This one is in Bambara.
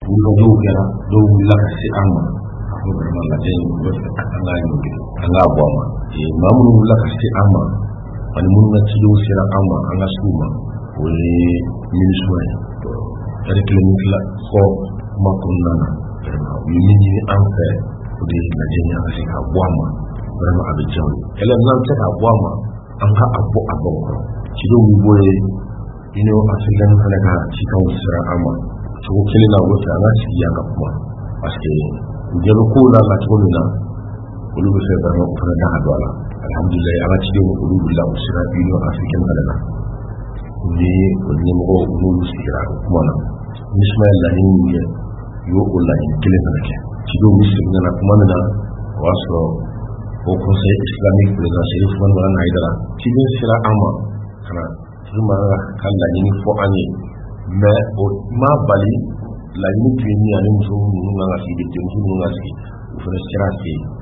wulo kɛra dɔw wulila ka se an ma a fɔ vraiment lajɛ in u bɛ fɛ an k'a ɲɔgiri an k'a bɔ a ma maa minnu wulila ka se an ma ani minnu ka cidenw sera an ma an ka s'u ma o ye minisuma ye ɛri kelen min tila fɔ kuma kɔnɔna na vraiment u ye min ɲini an fɛ o de ye lajɛ in an ka se k'a bɔ a ma vraiment a bɛ diya u ye kɛlɛ n'an tɛ k'a bɔ a ma an ka a bɔ a bɔ kɔrɔ cidenw bɛ bɔ ye Union africaine fana ka cikanw sera an ma cogo kelen na o bɛ fɛ an ka sigi an ka kuma parce que u ɲɛ bɛ kow la ka cogo min na olu bɛ fɛ vraiment o fana da ka don a la alhamdulilayi an ka cidenw olu wulila u sera Union africaine fana na u ni o ɲɛmɔgɔw u n'olu sigira o kuma na MINUSMA ye laɲini min kɛ u y'o o laɲini kelen fana kɛ cidenw bɛ segin ka na kuma min na o y'a sɔrɔ au conseil islamique président Cherif Oumar Haïdara ciden sera an ma ka na ka laɲini fɔ an ye mais o ma bali laɲini tun ye min ani muso ninnu kan ka sigi denmuso ninnu ka sigi u fana sera se